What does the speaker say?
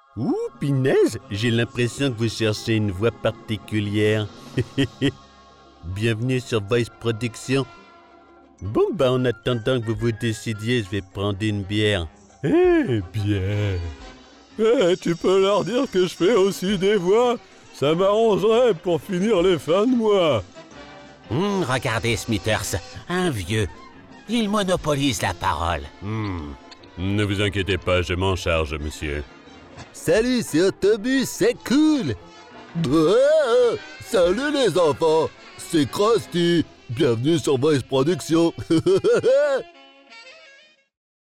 Ouh, Pinaise, j'ai l'impression que vous cherchez une voix particulière. Bienvenue sur Voice Production. Bon, en attendant que vous vous décidiez, je vais prendre une bière. Eh bien... tu peux leur dire que je fais aussi des voix. Ça m'arrangerait pour finir les fins de mois. Regardez Smithers, un vieux. Il monopolise la parole. Ne vous inquiétez pas, je m'en charge, monsieur. Salut, c'est Autobus, c'est cool. Salut les enfants, c'est Krusty. Bienvenue sur Voice Production.